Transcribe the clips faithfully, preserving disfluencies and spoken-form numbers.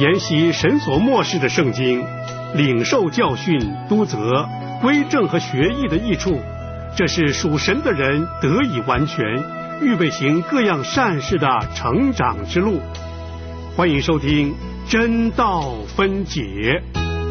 研习神所默示的圣经，领受教训、督责、归正和学艺的益处，这是属神的人得以完全，预备行各样善事的成长之路。欢迎收听真道分解。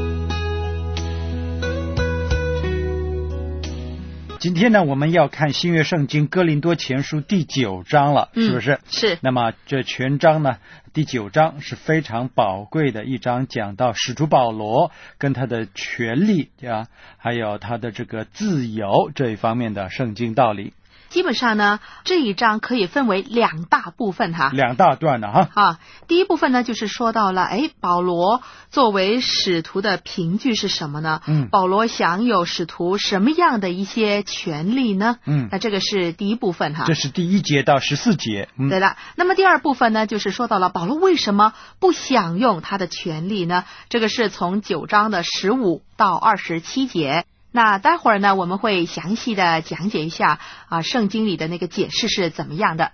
今天呢，我们要看新约圣经哥林多前书第九章了，是不是？ 嗯、是。 那么这全章呢，第九章是非常宝贵的一章，讲到使徒保罗跟他的权利啊，还有他的这个自由这一方面的圣经道理。 基本上呢，这一章可以分为两大部分哈， 两大段的哈。 啊，第一部分呢，就是说到了，哎，保罗作为使徒的凭据是什么呢？ 嗯， 保罗享有使徒什么样的一些权利呢？ 嗯， 那这个是第一部分哈。 这是第一节到十四节。 嗯，对的。那么第二部分呢，就是说到了保罗为什么不享用他的权利呢？这个是从九章的十五到二十七节。那待会儿呢，我们会详细的讲解一下啊，圣经里的那个解释是怎么样的。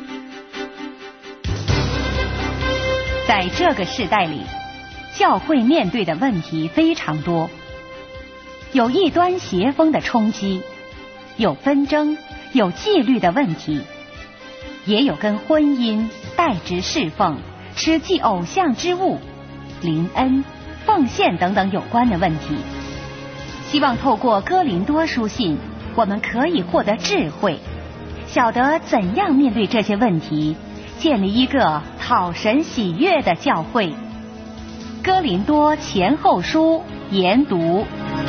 在这个时代里，教会面对的问题非常多，有异端邪风的冲击，有纷争，有纪律的问题，也有跟婚姻、代职侍奉、吃祭偶像之物、灵恩、奉献等等有关的问题。希望透过哥林多书信，我们可以获得智慧，晓得怎样面对这些问题，建立一个讨神喜悦的教会。哥林多前后书研读。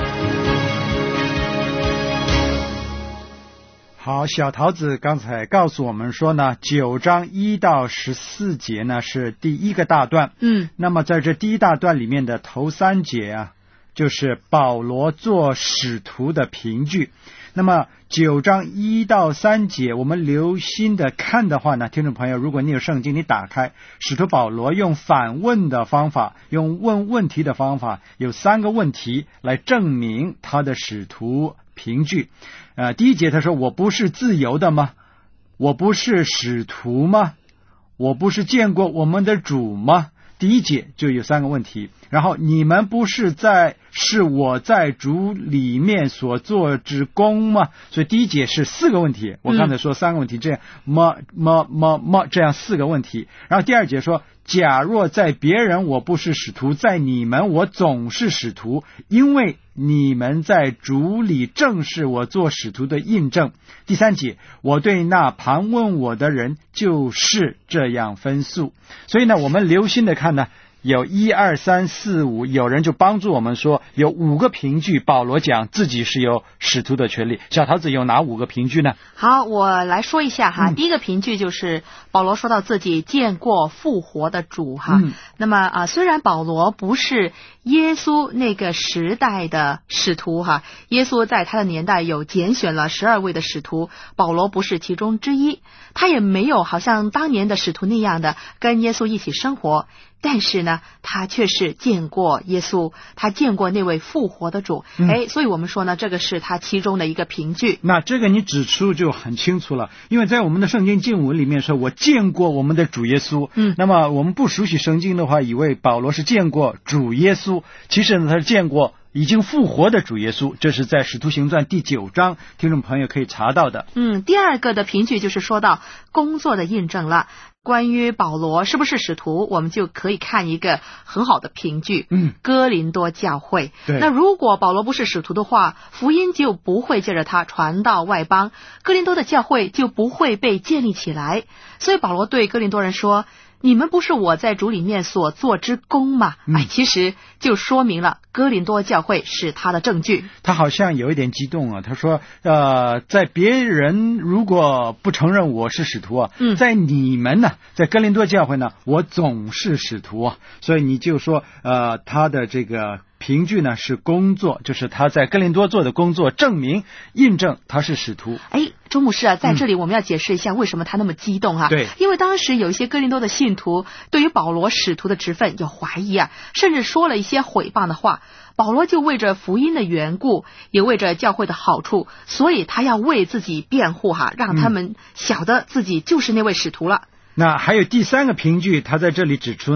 好，小桃子刚才告诉我们说呢，九章一到十四节呢是第一个大段。 嗯， 那么在这第一大段里面的头三节啊，就是保罗做使徒的凭据。那么九章一到三节，我们留心的看的话呢，听众朋友，如果你有圣经，你打开使徒保罗用反问的方法，用问问题的方法，有三个问题来证明他的使徒凭据。呃，第一节他说，我不是自由的吗？我不是使徒吗？我不是见过我们的主吗？第一节就有三个问题。然后你们不是在是我在主里面所做之功吗？所以第一节是四个问题，我刚才说三个问题，这样么么么么这样四个问题。然后第二节说，假若在别人我不是使徒，在你们我总是使徒，因为你们在主里正是我做使徒的印证。第三节，我对那盘问我的人就是这样分诉。所以呢，我们留心的看呢，有一二三四五，有人就帮助我们说有五个凭据，保罗讲自己是有使徒的权利。小桃子有哪五个凭据呢？ 好，我来说一下哈。 嗯、 第一个凭据就是保罗说到自己见过复活的主哈。 嗯、 那么啊，虽然保罗不是耶稣那个时代的使徒哈，耶稣在他的年代有拣选了十二位的使徒，保罗不是其中之一，他也没有好像当年的使徒那样的跟耶稣一起生活。但是呢，他却是见过耶稣，他见过那位复活的主。 嗯、 哎，所以我们说呢，这个是他其中的一个凭据。 那这个你指出就很清楚了，因为在我们的圣经经文里面说，我见过我们的主耶稣。 嗯， 那么我们不熟悉圣经的话，以为保罗是见过主耶稣，其实呢，他是见过已经复活的主耶稣，这是在使徒行传第九章，听众朋友可以查到的。 嗯，第二个的凭据就是说到工作的印证了。关于保罗是不是使徒，我们就可以看一个很好的凭据。 嗯， 哥林多教会。 对。 那如果保罗不是使徒的话，福音就不会借着他传到外邦，哥林多的教会就不会被建立起来。所以保罗对哥林多人说，你们不是我在主里面所做之功吗？ 嗯、 哎，其实就说明了哥林多教会是他的证据。 他好像有一点激动啊，他说呃，在别人如果不承认我是使徒啊， 嗯、 在你们呢，在哥林多教会呢，我总是使徒啊。所以你就说呃，他的这个凭据呢是工作，就是他在哥林多做的工作，证明印证他是使徒。 哎，周牧师啊，在这里我们要解释一下为什么他那么激动啊。 对， 因为当时有一些哥林多的信徒对于保罗使徒的职分有怀疑啊，甚至说了一些毁谤的话。保罗就为着福音的缘故，也为着教会的好处，所以他要为自己辩护哈，让他们晓得自己就是那位使徒了。 那还有第三个凭据，他在这里指出呢，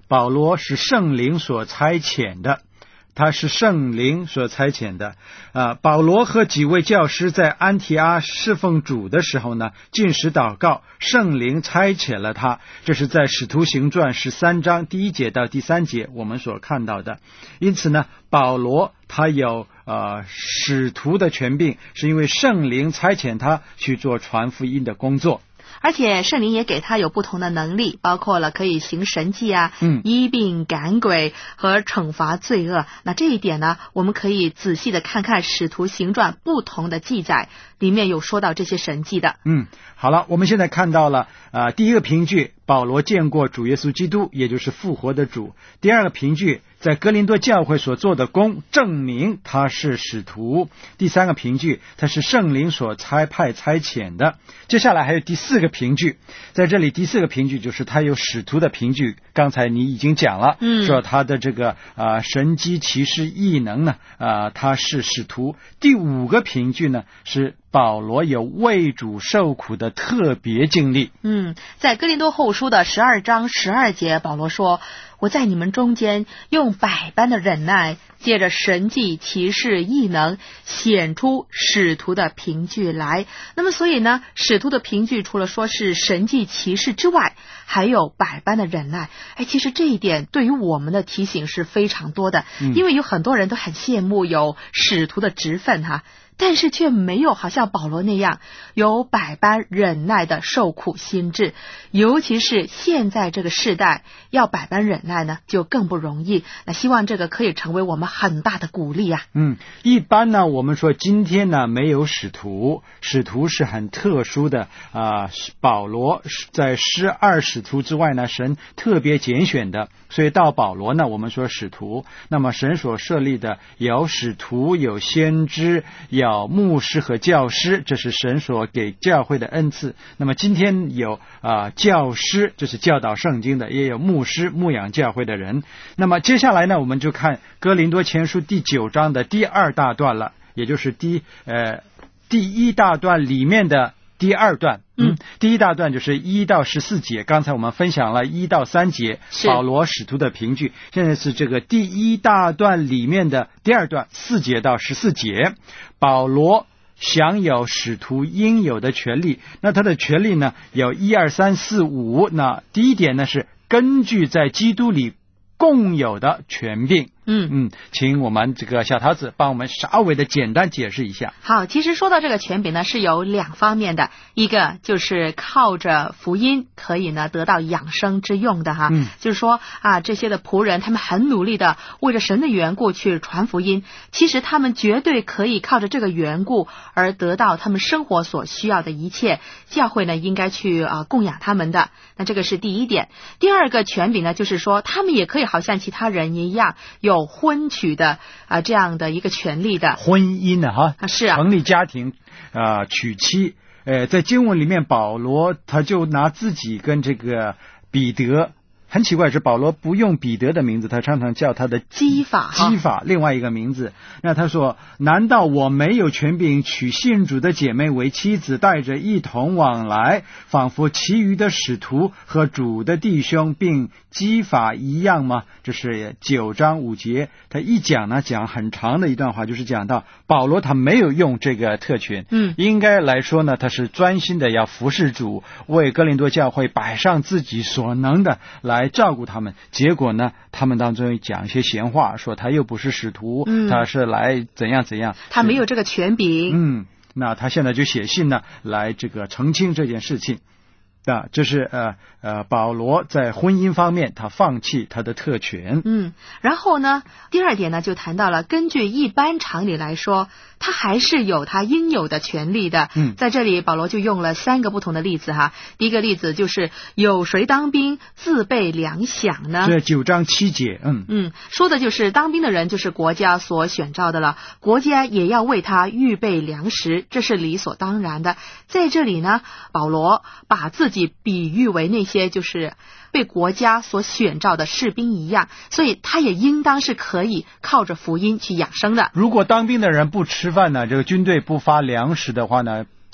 保罗是圣灵所差遣的，他是圣灵所差遣的。啊，保罗和几位教师在安提阿侍奉主的时候呢，禁食祷告，圣灵差遣了他。这是在使徒行传十三章第一节到第三节我们所看到的。因此呢，保罗他有呃使徒的权柄，是因为圣灵差遣他去做传福音的工作。 而且圣灵也给他有不同的能力，包括了可以行神迹啊， 嗯， 医病赶鬼和惩罚罪恶。那这一点呢，我们可以仔细的看看使徒行传不同的记载，里面有说到这些神迹的。 嗯，好了，我们现在看到了啊、呃，第一个凭据，保罗见过主耶稣基督，也就是复活的主。第二个凭据，在哥林多教会所做的工，证明他是使徒。第三个凭据，他是圣灵所差派差遣的。接下来还有第四个凭据，在这里第四个凭据就是他有使徒的凭据。刚才你已经讲了， 嗯， 说他的这个啊、呃、神机奇事异能呢，啊、呃、他是使徒。第五个凭据呢是保罗有为主受苦的特别经历。 嗯，在哥林多后书的十二章十二节，保罗说，我在你们中间用百般的忍耐，借着神迹奇事异能，显出使徒的凭据来。那么所以呢，使徒的凭据除了说是神迹奇事之外，还有百般的忍耐。哎，其实这一点对于我们的提醒是非常多的， 嗯、 因为有很多人都很羡慕有使徒的职分哈，但是却没有好像保罗那样有百般忍耐的受苦心志。尤其是现在这个世代，要百般忍耐呢，就更不容易。那希望这个可以成为我们很大的鼓励啊。 嗯，一般呢，我们说今天呢没有使徒，使徒是很特殊的啊、呃。保罗在十二使徒之外呢，神特别拣选的，所以到保罗呢，我们说使徒。那么神所设立的有使徒，有先知，有牧师和教师，这是神所给教会的恩赐。那么今天有啊、呃、教师，这是教导圣经的，也有牧师牧养教会的人。那么接下来呢，我们就看哥林多前书第九章的第二大段了，也就是第呃第一大段里面的第二段。嗯，第一大段就是一到十四节，刚才我们分享了一到三节，保罗使徒的凭据。现在是这个第一大段里面的第二段，四节到十四节，保罗享有使徒应有的权利。那他的权利呢，有一二三四五。那第一点呢，是根据在基督里共有的权柄。 嗯嗯，请我们这个小桃子帮我们稍微的简单解释一下。 好，其实说到这个权柄呢，是有两方面的，一个就是靠着福音可以呢得到养生之用的哈， 嗯， 就是说啊，这些的仆人他们很努力的为着神的缘故去传福音，其实他们绝对可以靠着这个缘故而得到他们生活所需要的一切，教会呢应该去啊供养他们的。那这个是第一点。第二个权柄呢，就是说他们也可以好像其他人一样有婚娶的啊这样的一个权利的婚姻呢哈， 啊是啊， 成立家庭啊、呃、娶妻。呃，在经文里面，保罗他就拿自己跟这个彼得，很奇怪是保罗不用彼得的名字，他常常叫他的基法基法另外一个名字。那他说，难道我没有权柄娶信主的姐妹为妻子，带着一同往来，仿佛其余的使徒和主的弟兄并基法一样吗？这是九章五节，他一讲呢，讲很长的一段话，就是讲到保罗他没有用这个特权。 嗯， 应该来说呢，他是专心的要服侍主，为哥林多教会摆上自己所能的来照顾他们。结果呢，他们当中讲一些闲话，说他又不是使徒， 嗯， 他是来怎样怎样， 他没有这个权柄。 嗯，那他现在就写信呢，来这个澄清这件事情。啊，这是呃呃，保罗在婚姻方面他放弃他的特权。 嗯，然后呢，第二点呢，就谈到了根据一般常理来说，他还是有他应有的权利的。 嗯， 在这里保罗就用了三个不同的例子哈。第一个例子就是有谁当兵自备粮饷呢？ 这九章七节，嗯嗯，说的就是当兵的人就是国家所选召的了，国家也要为他预备粮食，这是理所当然的。在这里呢，保罗把自己比喻为那些就是被国家所选召的士兵一样，所以他也应当是可以靠着福音去养生的。 如果当兵的人不吃饭呢，这个军队不发粮食的话呢，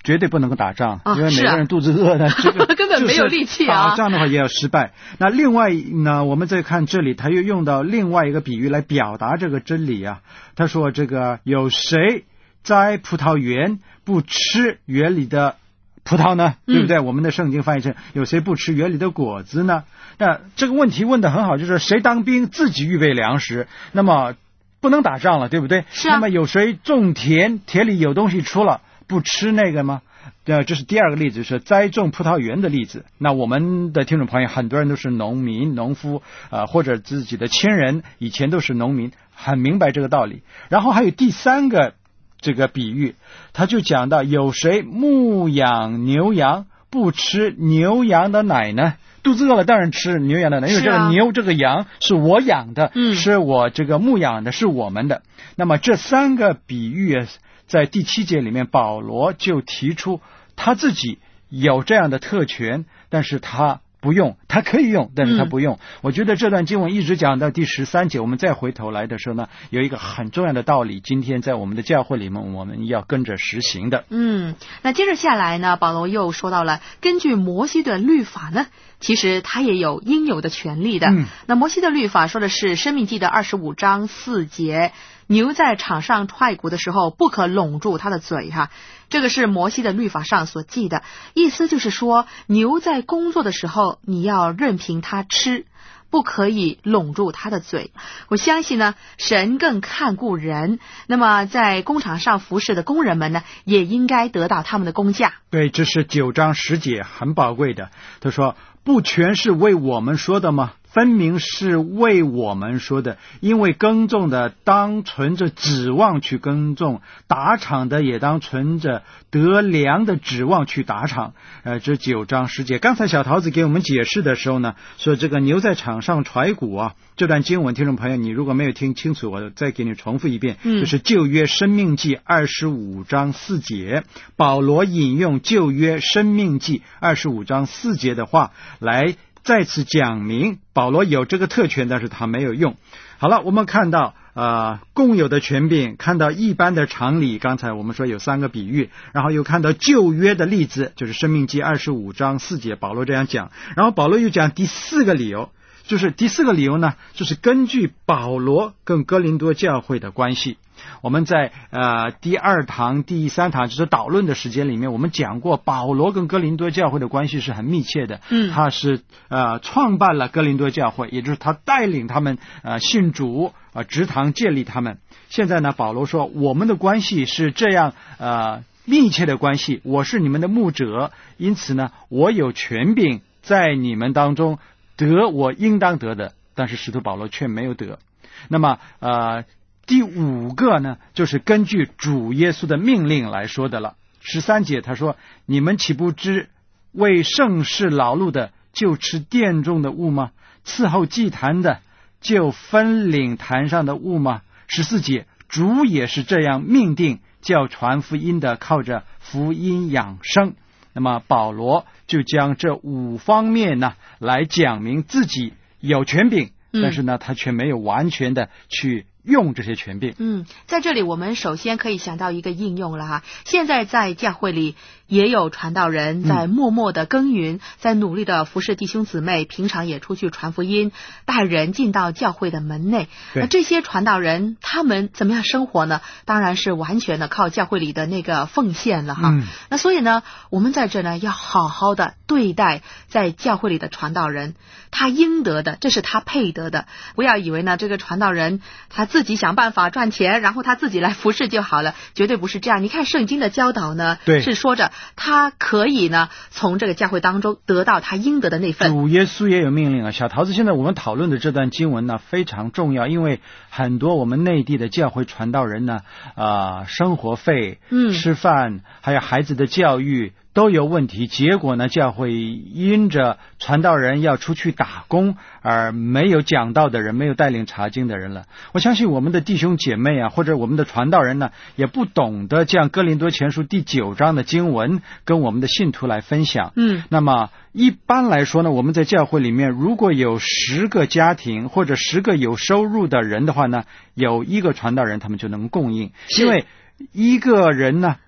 绝对不能够打仗， 啊、 因为每个人肚子饿的，这个根本没有力气啊。 打仗的话也要失败。那另外呢，我们再看这里，他又用到另外一个比喻来表达这个真理啊。他说这个有谁栽葡萄园不吃园里的葡萄呢？对不对？嗯、我们的圣经翻译成有谁不吃园里的果子呢？那这个问题问得很好，就是谁当兵自己预备粮食，那么不能打仗了，对不对？ 是啊。 那么有谁种田，田里有东西出了，不吃那个吗？呃，这是第二个例子，是栽种葡萄园的例子。那我们的听众朋友很多人都是农民、农夫，呃，或者自己的亲人以前都是农民，很明白这个道理。然后还有第三个这个比喻，他就讲到有谁牧养牛羊不吃牛羊的奶呢？肚子饿了当然吃牛羊的奶，因为这个牛、啊、这个羊是我养的、嗯、是我这个牧养的，是我们的。那么这三个比喻在第七节里面，保罗就提出他自己有这样的特权，但是他不用，他可以用，但是他不用、嗯、我觉得这段经文一直讲到第十三节，我们再回头来的时候呢，有一个很重要的道理，今天在我们的教会里面我们要跟着实行的。 嗯，那接着下来呢，保罗又说到了根据摩西的律法呢，其实他也有应有的权利的、嗯、那摩西的律法说的是申命记的二十五章四节，牛在场上踹鼓的时候不可拢住它的嘴哈，这个是摩西的律法上所记的，意思就是说牛在工作的时候你要任凭它吃，不可以拢住它的嘴。我相信呢，神更看顾人，那么在工厂上服侍的工人们呢，也应该得到他们的工价。 对，这是九章十节很宝贵的。他说不全是为我们说的吗？分明是为我们说的，因为耕种的当存着指望去耕种，打场的也当存着得粮的指望去打场。呃，这九章十节，刚才小桃子给我们解释的时候呢，说这个牛在场上踹鼓啊，这段经文听众朋友你如果没有听清楚，我再给你重复一遍，嗯、就是旧约申命记二十五章四节，保罗引用旧约申命记二十五章四节的话来再次讲明保罗有这个特权，但是他没有用。好了，我们看到呃共有的权柄，看到一般的常理，刚才我们说有三个比喻，然后又看到旧约的例子，就是申命记二十五章四节保罗这样讲，然后保罗又讲第四个理由，就是第四个理由呢，就是根据保罗跟哥林多教会的关系。我们在呃第二堂第三堂就是导论的时间里面，我们讲过保罗跟哥林多教会的关系是很密切的。嗯，他是呃创办了哥林多教会，也就是他带领他们呃信主呃植堂建立他们。现在呢，保罗说我们的关系是这样呃密切的关系，我是你们的牧者，因此呢我有权柄在你们当中得我应当得的，但是使徒保罗却没有得。那么呃第五个呢，就是根据主耶稣的命令来说的了。十三节他说，你们岂不知为圣事劳碌的就吃殿中的物吗？伺候祭坛的就分领坛上的物吗？十四节，主也是这样命定，叫传福音的靠着福音养生。那么保罗就将这五方面呢来讲明自己有权柄，嗯、但是呢他却没有完全的去用这些权柄。 嗯，在这里我们首先可以想到一个应用了哈。现在在教会里也有传道人在默默的耕耘，嗯、在努力的服侍弟兄姊妹，平常也出去传福音，带人进到教会的门内。那这些传道人他们怎么样生活呢？当然是完全的靠教会里的那个奉献了哈。嗯、那所以呢，我们在这呢要好好的对待在教会里的传道人，他应得的，这是他配得的。不要以为呢这个传道人他自己想办法赚钱，然后他自己来服侍就好了，绝对不是这样。你看圣经的教导呢，是说着他可以呢从这个教会当中得到他应得的那份。 主耶稣也有命令啊。小桃子，现在我们讨论的这段经文呢非常重要，因为很多我们内地的教会传道人呢啊、呃，生活费、嗯、吃饭还有孩子的教育都有问题，结果呢教会因着传道人要出去打工而没有讲道的人，没有带领查经的人了。我相信我们的弟兄姐妹啊，或者我们的传道人呢，也不懂得这样哥林多前书第九章的经文跟我们的信徒来分享。嗯，那么一般来说呢，我们在教会里面如果有十个家庭或者十个有收入的人的话呢，有一个传道人他们就能供应，因为一个人呢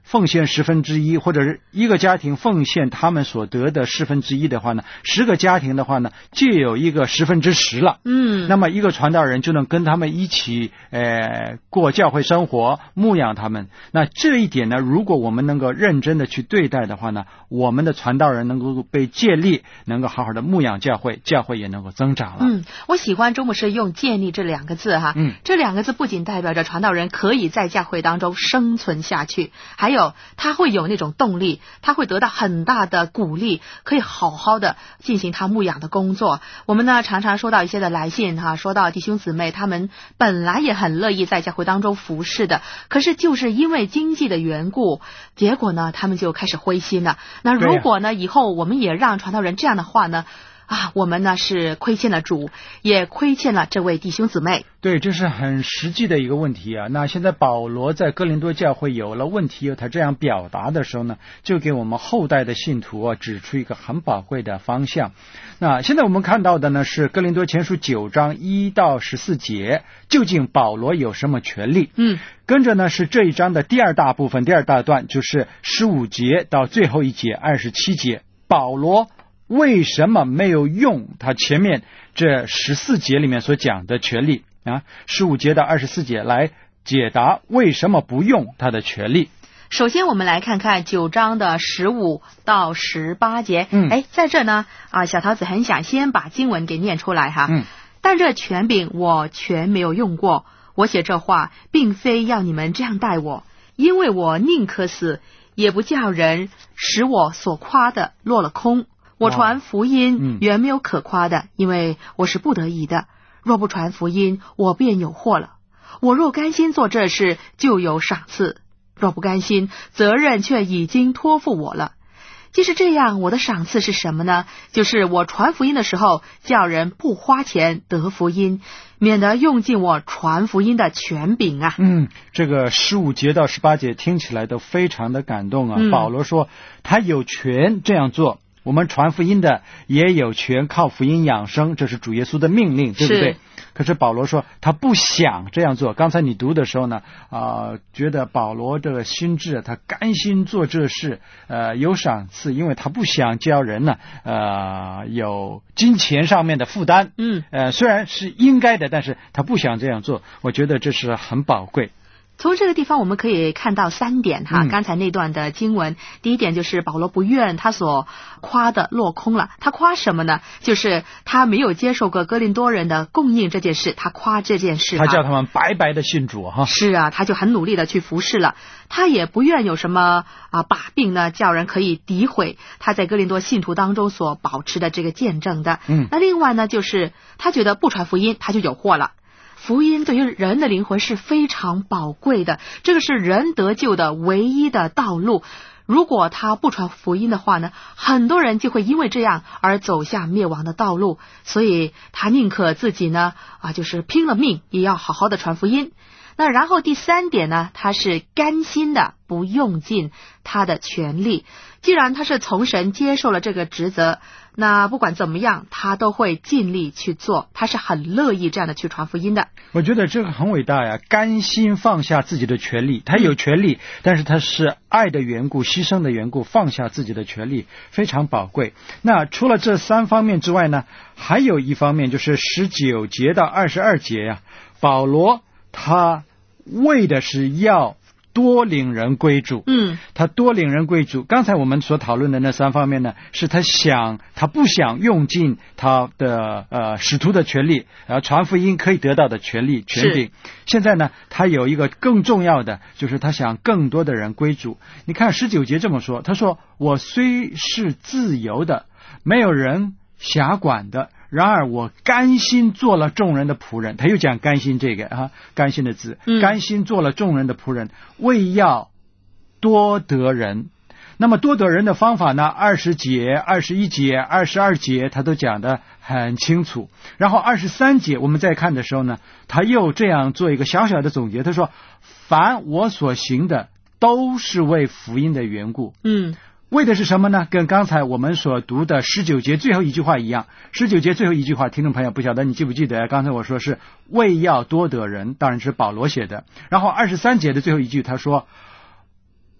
奉献十分之一，或者是一个家庭奉献他们所得的十分之一的话呢，十个家庭的话呢，就有一个十分之十了。 嗯， 那么一个传道人就能跟他们一起呃过教会生活，牧养他们。那这一点呢，如果我们能够认真的去对待的话呢，我们的传道人能够被建立，能够好好的牧养教会，教会也能够增长了。 嗯，我喜欢周牧师用建立这两个字哈。 嗯， 这两个字不仅代表着传道人可以在教会当中生存下去，还有他会有那种动力，他会得到很大的鼓励，可以好好的进行他牧养的工作。我们呢常常收到一些的来信哈，说到弟兄姊妹他们本来也很乐意在教会当中服侍的，可是就是因为经济的缘故，结果呢他们就开始灰心了。那如果呢以后我们也让传道人这样的话呢，啊，我们呢是亏欠了主，也亏欠了这位弟兄姊妹。 对，这是很实际的一个问题啊。那现在保罗在哥林多教会有了问题，他这样表达的时候呢，就给我们后代的信徒啊指出一个很宝贵的方向。那现在我们看到的呢是哥林多前书九章一到十四节，究竟保罗有什么权利？ 嗯， 跟着呢是这一章的第二大部分，第二大段就是十五节到最后一节二十七节，保罗为什么没有用他前面这十四节里面所讲的权利啊？十五节到二十四节来解答为什么不用他的权利。 首先我们来看看九章的十五到十八节。 嗯， 哎，在这呢啊，小桃子很想先把经文给念出来哈。 嗯， 但这权柄我全没有用过。我写这话并非要你们这样待我，因为我宁可死，也不叫人使我所夸的落了空。我传福音原没有可夸的，因为我是不得已的。若不传福音，我便有祸了。我若甘心做这事，就有赏赐；若不甘心，责任却已经托付我了。即使这样，我的赏赐是什么呢？就是我传福音的时候，叫人不花钱得福音，免得用尽我传福音的权柄啊。 嗯，这个十五节到十八节听起来都非常的感动啊。 嗯、 保罗说他有权这样做。我们传福音的也有权靠福音养生，这是主耶稣的命令，对不对？可是保罗说他不想这样做。刚才你读的时候呢，啊、呃，觉得保罗这个心智，他甘心做这事，呃，有赏赐，因为他不想教人呢，呃，有金钱上面的负担。 嗯， 呃，虽然是应该的，但是他不想这样做。我觉得这是很宝贵。 从这个地方我们可以看到三点哈， 嗯、 刚才那段的经文，第一点就是保罗不愿他所夸的落空了。他夸什么呢？就是他没有接受过哥林多人的供应这件事，他夸这件事。 他叫他们白白的信主哈。 是啊，他就很努力的去服侍了。他也不愿有什么啊把柄呢，叫人可以诋毁他在哥林多信徒当中所保持的这个见证的。 嗯， 那另外呢，就是他觉得不传福音他就有祸了。福音对于人的灵魂是非常宝贵的，这个是人得救的唯一的道路。如果他不传福音的话呢，很多人就会因为这样而走向灭亡的道路。所以他宁可自己呢啊，就是拼了命也要好好的传福音。那然后第三点呢，他是甘心的不用尽他的权利。既然他是从神接受了这个职责，那不管怎么样他都会尽力去做，他是很乐意这样的去传福音的。 我觉得这个很伟大呀，甘心放下自己的权利。他有权利、嗯、但是他是爱的缘故，牺牲的缘故，放下自己的权利，非常宝贵。那除了这三方面之外呢，还有一方面就是十九节到二十二节呀，保罗他为的是要多领人归主。 嗯， 他多领人归主。刚才我们所讨论的那三方面呢，是他想，他不想用尽他的呃使徒的权利，呃传福音可以得到的权利权柄。现在呢，他有一个更重要的，就是他想更多的人归主。你看十九节这么说，他说：“我虽是自由的，没有人辖管的。”然而我甘心做了众人的仆人。他又讲甘心这个啊，甘心的字， 嗯、 甘心做了众人的仆人，为要多得人。那么多得人的方法呢，二十节、二十一节、二十二节他都讲得很清楚。然后二十三节我们再看的时候呢，他又这样做一个小小的总结，他说：凡我所行的都是为福音的缘故。 嗯， 为的是什么呢？跟刚才我们所读的十九节最后一句话一样。十九节最后一句话，听众朋友不晓得你记不记得，刚才我说是为要多得人，当然是保罗写的。然后二十三节的最后一句他说：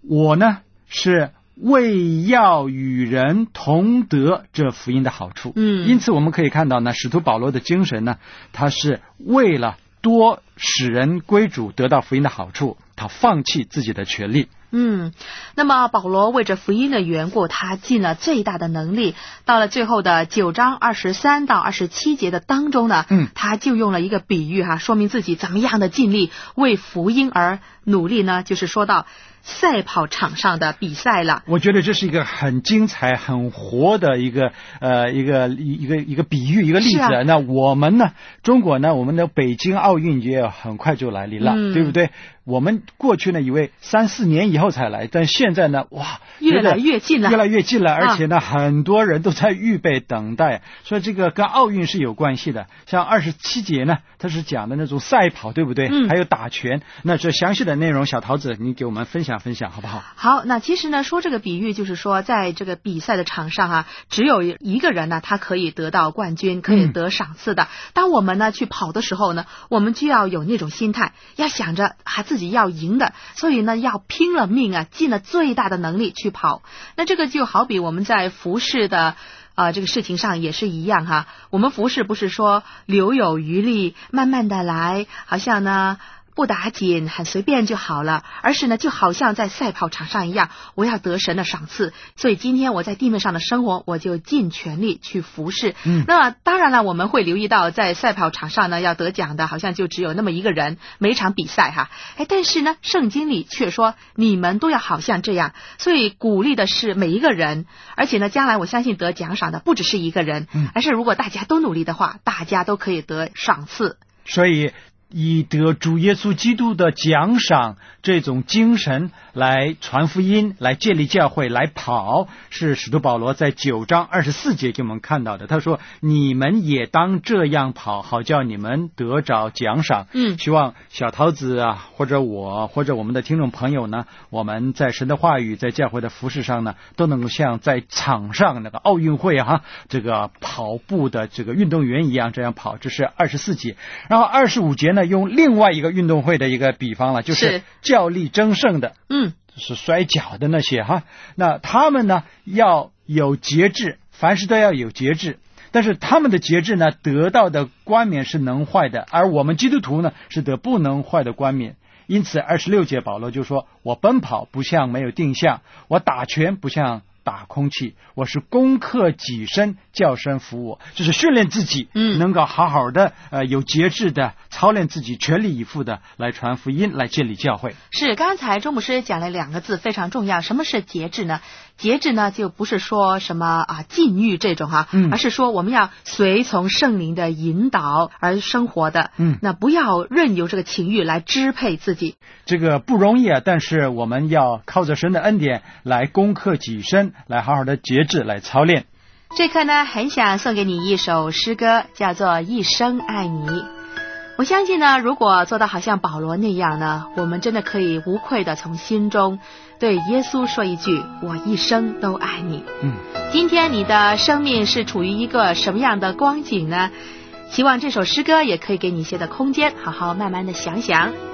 我呢是为要与人同得这福音的好处。 嗯， 因此我们可以看到呢，使徒保罗的精神呢，他是为了多使人归主，得到福音的好处，他放弃自己的权利。 嗯，那么保罗为着福音的缘故，他尽了最大的能力。到了最后的九章二十三到二十七节的当中呢， 嗯， 他就用了一个比喻哈、啊，说明自己怎么样的尽力为福音而努力呢？就是说到赛跑场上的比赛了。 我觉得这是一个很精彩、很活的一个呃一个一个一个比喻，一个例子。 啊、 那我们呢，中国呢，我们的北京奥运也很快就来临了， 嗯、 对不对？我们过去呢以为三四年以后才来，但现在呢，哇， 越来越近了， 越来越近了，而且呢，啊、很多人都在预备等待，所以这个跟奥运是有关系的。像二十七节呢，它是讲的那种赛跑，对不对？ 嗯， 还有打拳。那这详细的内容，小桃子你给我们分享分享好不好？ 好，那其实呢，说这个比喻就是说，在这个比赛的场上啊，只有一个人呢，他可以得到冠军，可以得赏赐的。嗯、当我们呢去跑的时候呢，我们就要有那种心态，要想着还自己要赢的，所以呢要拼了命啊，尽了最大的能力去跑。那这个就好比我们在服侍的啊、呃、这个事情上也是一样哈。我们服侍不是说留有余力，慢慢的来，好像呢不打紧，很随便就好了，而是呢就好像在赛跑场上一样，我要得神的赏赐，所以今天我在地面上的生活，我就尽全力去服侍。 嗯， 那当然了，我们会留意到在赛跑场上呢要得奖的好像就只有那么一个人，每场比赛哈，哎，但是呢圣经里却说你们都要好像这样，所以鼓励的是每一个人，而且呢将来我相信得奖赏的不只是一个人， 嗯， 而是如果大家都努力的话，大家都可以得赏赐。 所以以得主耶稣基督的奖赏这种精神来传福音，来建立教会，来跑，是使徒保罗在九章二十四节给我们看到的。他说你们也当这样跑，好叫你们得着奖赏。 嗯， 希望小桃子啊，或者我，或者我们的听众朋友呢，我们在神的话语，在教会的服事上呢，都能够像在场上那个奥运会啊，这个跑步的这个运动员一样这样跑。这是二十四节。然后二十五节呢，用另外一个运动会的一个比方了，就是较力争胜的， 嗯， 是摔跤的那些哈。那他们呢要有节制，凡事都要有节制，但是他们的节制呢得到的冠冕是能坏的，而我们基督徒呢是得不能坏的冠冕。因此二十六节保罗就说，我奔跑不像没有定向，我打拳不像打空气，我是攻克己身，叫身服我，就是训练自己， 嗯， 能够好好的呃有节制的操练自己，全力以赴的来传福音，来建立教会。 是，刚才周牧师讲了两个字非常重要，什么是节制呢？节制呢就不是说什么啊禁欲这种哈、啊嗯， 而是说我们要随从圣灵的引导而生活的， 嗯， 那不要任由这个情欲来支配自己。 这个不容易啊，但是我们要靠着神的恩典来攻克己身，来好好的节制，来操练。 这课呢，很想送给你一首诗歌，叫做《一生爱你》。我相信呢，如果做到好像保罗那样呢，我们真的可以无愧的从心中对耶稣说一句，我一生都爱你。 嗯， 今天你的生命是处于一个什么样的光景呢？希望这首诗歌也可以给你一些的空间，好好慢慢的想想。